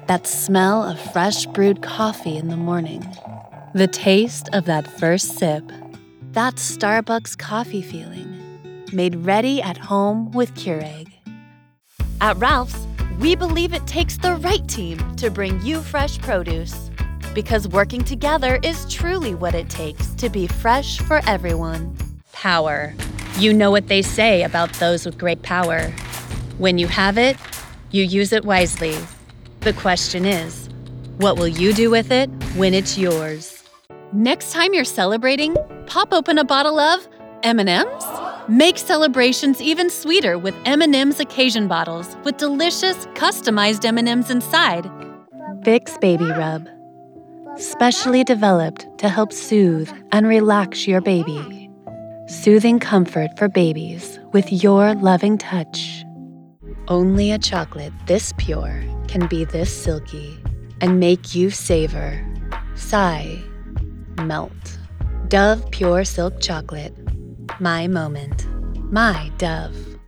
That smell of fresh brewed coffee in the morning. The taste of that first sip. That Starbucks coffee feeling. Made ready at home with Keurig. At Ralph's, we believe it takes the right team to bring you fresh produce. Because working together is truly what it takes to be fresh for everyone. Power. You know what they say about those with great power. When you have it, you use it wisely. The question is, what will you do with it when it's yours? Next time you're celebrating, pop open a bottle of M&M's. Make celebrations even sweeter with M&M's occasion bottles with delicious, customized M&M's inside. Vicks Baby Rub. Specially developed to help soothe and relax your baby. Soothing comfort for babies with your loving touch. Only a chocolate this pure can be this silky and make you savor, sigh, melt. Dove Pure Silk Chocolate. My moment. My Dove.